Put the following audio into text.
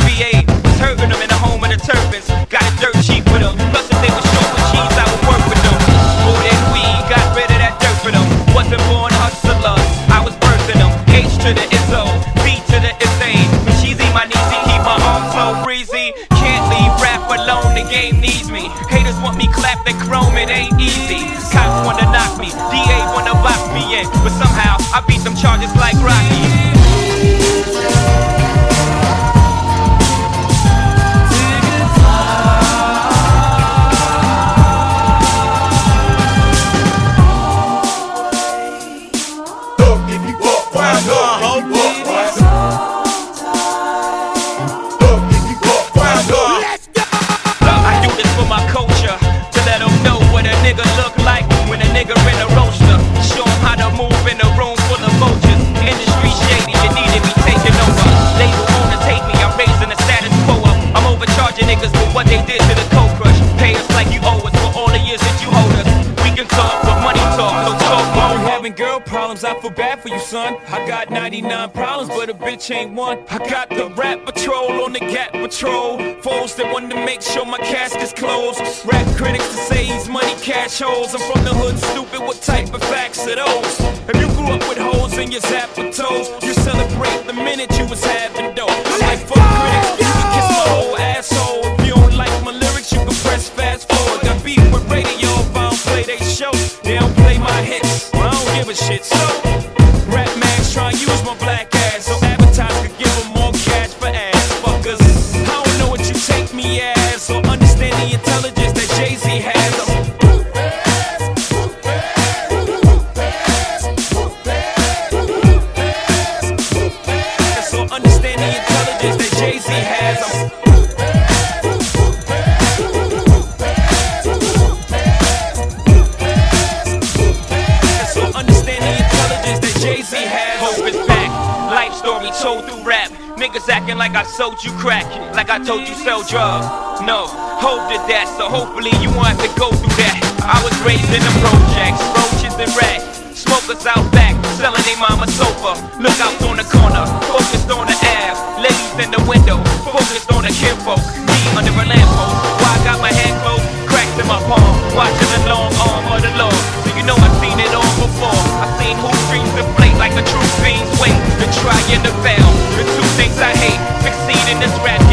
VA was hurting them in the home of the Turpins. Got it dirt cheap with them. Plus if they were short with cheese, I would work with them. More than weed, got rid of that dirt for them. Wasn't born hustlers, I was birthing them. H to the Izzo, B to the Izzy. When she's in my knees, keep my arms so breezy. Can't leave rap alone, the game needs me. Haters want me clap that chrome, it ain't easy. Cops wanna knock me, DA wanna box me in, but somehow I beat them charges like Rocky. Niggas for what they did to the Cold Crush. Pay us like you owe us for all the years that you hold us. We can talk, but money talk, so talk more. I'm having girl problems, I feel bad for you, son. I got 99 problems, but a bitch ain't one. I got the rap patrol on the Gap patrol. Foes that want to make sure my casket's closed. Rap critics to say he's money cash holes. I'm from the hood, stupid, what type of facts are those? If you grew up with holes in your zapper toes, you celebrate the minute you was having dough. Like fuck critics, you can kiss my whole asshole. If you don't like my lyrics, you can press fast forward. Got beef with radio if I don't play they show. They don't play my hits, well, I don't give a shit. So, rap mags try and use my black ass so advertisers could give them more cash for ass fuckers. I don't know what you take me as, so understand the intelligence that Jay-Z has. So understand the intelligence that Jay-Z has. Jay-Z has. Hope is back, life story told through rap. Niggas acting like I sold you crack, like I told you sell drugs. No, hope did that, so hopefully you won't have to go through that. I was raised in the projects, roaches and rats. Smokers out back, selling they mama sofa. Lookouts on the corner, focused on the Ave. Ladies in the window, focused on the kinfolk. Me under a lamppost, while I got my hand closed, cracks in my palm, watching the long arm of the Lord. So you know I've seen it all before. I've seen who dreams deflate like a true fiend's weight. The try and the fail, the two things I hate. Succeed in this rap